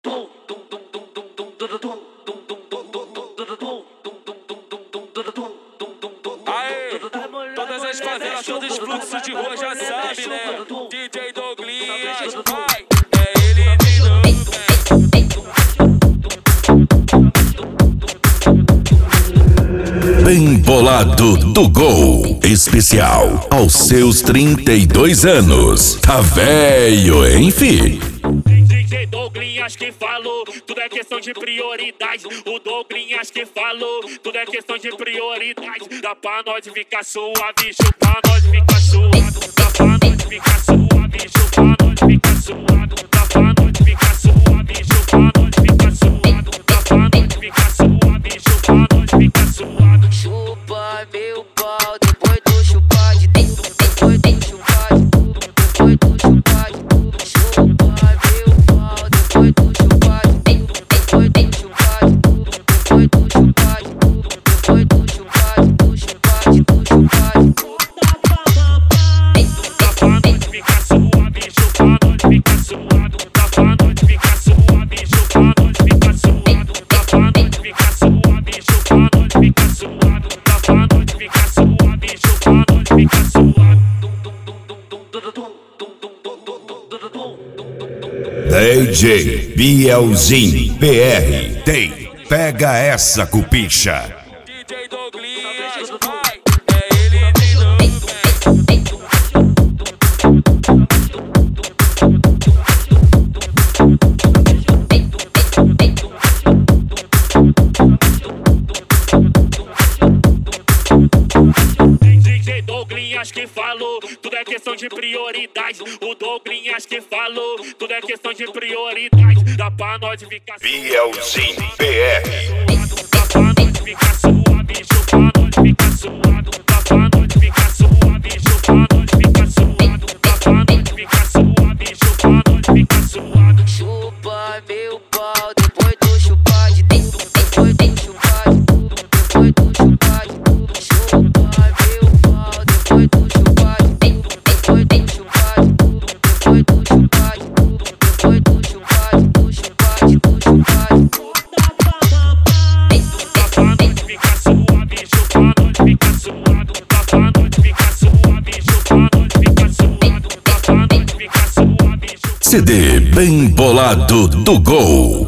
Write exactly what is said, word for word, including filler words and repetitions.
Aê, todas as favelas, todos os fluxos de rua já sabe, né? D J Douglinhas, vai, é ele de novo. Bem bolado do gol, especial aos seus trinta e dois anos. Tá velho, hein, fi? D J Douglinhas que falou, tudo é questão de prioridade. O Douglinhas que falou, tudo é questão de prioridade. Dá pra nós ficar suave, chupa nós ficar suave. Dá pra nós ficar suave, chupa nós ficar suave. Dá pra nós ficar suave, chupa nós ficar suave. Dá pra nós ficar suave, chupa nós ficar suave. Chupa meu pau, depois do chupar de tudo, depois do chupar de tudo, depois do chupar de tudo. Chupa meu pau, depois do chupar de tudo, depois do chupar de tudo, depois do chupar de tudo, depois do chupar de tudo, chupar de tudo, chupar de tudo. Dá pra nós ficar suave, chupa nós ficar suave. Dá pra nós ficar suave, chupa nós ficar suave. Dá pra nós ficar suave, chupa nós ficar suave. Dá pra nós ficar suave, chupa nós ficar suave. D J Bielzinho P R tem. Pega essa cupicha. D J Douglinhas, vai, é ele de novo. D J Douglinhas que falou, tudo é questão de prioridade. O Douglinhas que falou, tudo é questão de prioridade. Dá pra nós ficar Bielzinho P R. Dá pra nós ficar suave, chupa nós ficar suave. Dá pra nós ficar suave, chupa nós ficar suave. Dá pra nós ficar suave, chupa nós ficar suave. Chupa meu pau, depois do chupar de tudo, depois do chupar de tudo, depois do chupar de tudo. Chupa meu pau, depois do chupar de tudo, depois do chupar de tudo, depois do chupar de tudo, depois do chupar de tudo, chupar de tudo, chupar de tudo. Dá pra nós ficar suave, chupa nós ficar suave. Dá pra nós ficar suave, chupa nós ficar suave. Dá pra nós ficar suave, chupa. C D Bem Bolado do Gol.